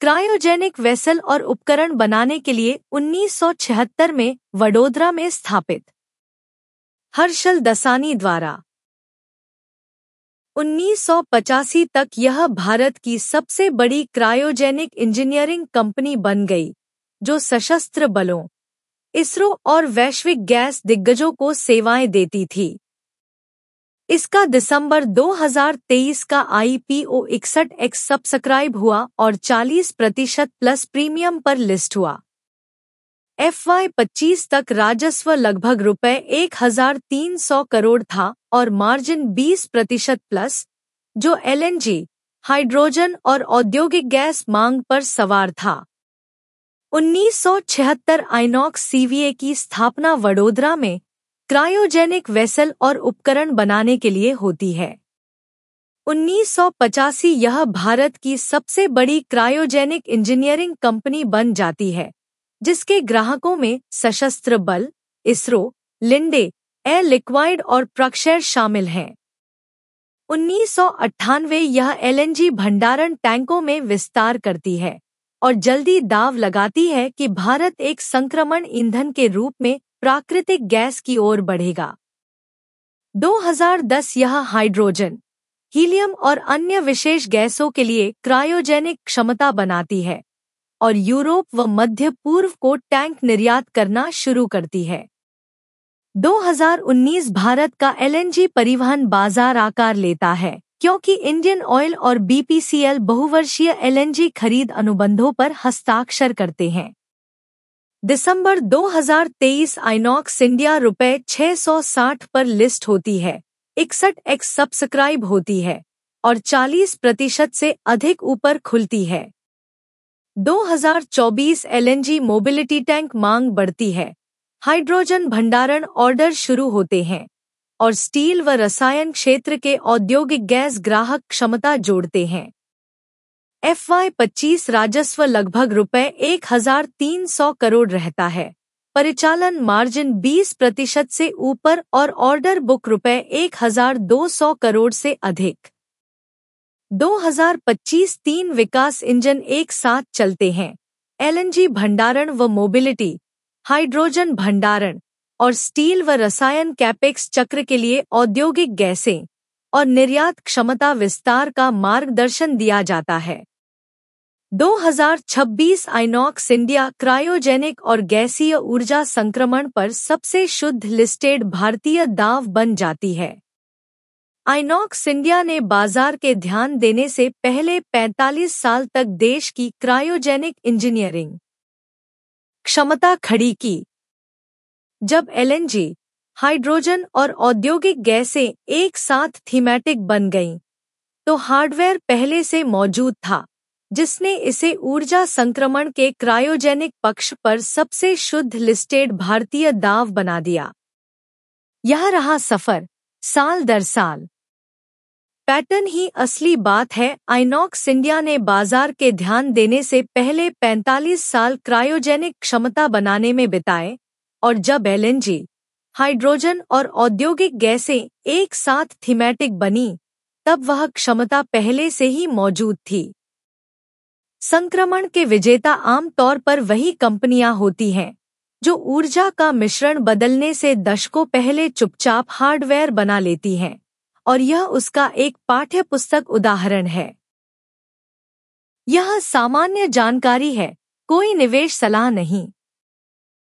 Cryogenic vessel और उपकरण बनाने के लिए 1976 में वडोदरा में स्थापित। हर्षल दसानी द्वारा 1985 तक यह भारत की सबसे बड़ी क्रायोजेनिक इंजीनियरिंग कंपनी बन गई, जो सशस्त्र बलों, इसरो और वैश्विक गैस दिग्गजों को सेवाएं देती थी। इसका दिसंबर 2023 का IPO 61x सब्सक्राइब हुआ और 40% प्लस प्रीमियम पर लिस्ट हुआ। FY25 तक राजस्व लगभग ₹1300 करोड़ था और मार्जिन 20% प्लस, जो LNG, हाइड्रोजन और औद्योगिक गैस मांग पर सवार था। 1976 आइनॉक्स CVA की स्थापना वडोदरा में क्रायोजेनिक वेसल और उपकरण बनाने के लिए होती है। 1985 यह भारत की सबसे बड़ी क्रायोजेनिक इंजीनियरिंग कंपनी बन जाती है, जिसके ग्राहकों में सशस्त्र बल, इसरो, लिंडे, एयर लिक्विड और प्रक्षेर शामिल हैं। 1998 यह LNG भंडारण टैंकों में विस्तार करती है और जल्दी दाव लगाती है कि भारत एक संक्रमण ईंधन के रूप में प्राकृतिक गैस की ओर बढ़ेगा। 2010 यह हाइड्रोजन, हीलियम और अन्य विशेष गैसों के लिए क्रायोजेनिक क्षमता बनाती है और यूरोप व मध्य पूर्व को टैंक निर्यात करना शुरू करती है। 2019 भारत का LNG परिवहन बाजार आकार लेता है, क्योंकि इंडियन ऑयल और BPCL बहुवर्षीय LNG खरीद अनुबंधों पर हस्ताक्षर करते हैं। दिसंबर 2023 आइनॉक्स इंडिया ₹660 पर लिस्ट होती है, 61x सब्सक्राइब होती है और 40% से अधिक ऊपर खुलती है। 2024 LNG मोबिलिटी टैंक मांग बढ़ती है, हाइड्रोजन भंडारण ऑर्डर शुरू होते हैं और स्टील व रसायन क्षेत्र के औद्योगिक गैस ग्राहक क्षमता जोड़ते हैं। FY25 राजस्व लगभग ₹1300 करोड़ रहता है, परिचालन मार्जिन 20% से ऊपर और ऑर्डर बुक ₹1200 करोड़ से अधिक। 2025-3 विकास इंजन एक साथ चलते हैं, LNG भंडारण व मोबिलिटी, हाइड्रोजन भंडारण और स्टील व रसायन कैपेक्स चक्र के लिए औद्योगिक गैसें और निर्यात क्षमता विस्तार का मार्गदर्शन दिया जाता है। 2026 आइनॉक्स इंडिया क्रायोजेनिक और गैसीय ऊर्जा संक्रमण पर सबसे शुद्ध लिस्टेड भारतीय दाव बन जाती है। आइनॉक्स इंडिया ने बाजार के ध्यान देने से पहले 45 साल तक देश की क्रायोजेनिक इंजीनियरिंग क्षमता खड़ी की। जब LNG, हाइड्रोजन और औद्योगिक गैसें एक साथ थीमेटिक बन गईं, तो हार्डवेयर पहले से मौजूद था, जिसने इसे ऊर्जा संक्रमण के क्रायोजेनिक पक्ष पर सबसे शुद्ध लिस्टेड भारतीय दाव बना दिया। यह रहा सफर, साल दर साल। पैटर्न ही असली बात है। आइनॉक्स इंडिया ने बाजार के ध्यान देने से पहले 45 साल क्रायोजेनिक क्षमता बनाने में बिताए और जब LNG, हाइड्रोजन और औद्योगिक गैसें एक साथ थीमेटिक बनी, तब वह क्षमता पहले से ही मौजूद थी। संक्रमण के विजेता आमतौर पर वही कंपनियां होती हैं जो ऊर्जा का मिश्रण बदलने से दशकों पहले चुपचाप हार्डवेयर बना लेती हैं, और यह उसका एक पाठ्य पुस्तक उदाहरण है। यह सामान्य जानकारी है, कोई निवेश सलाह नहीं।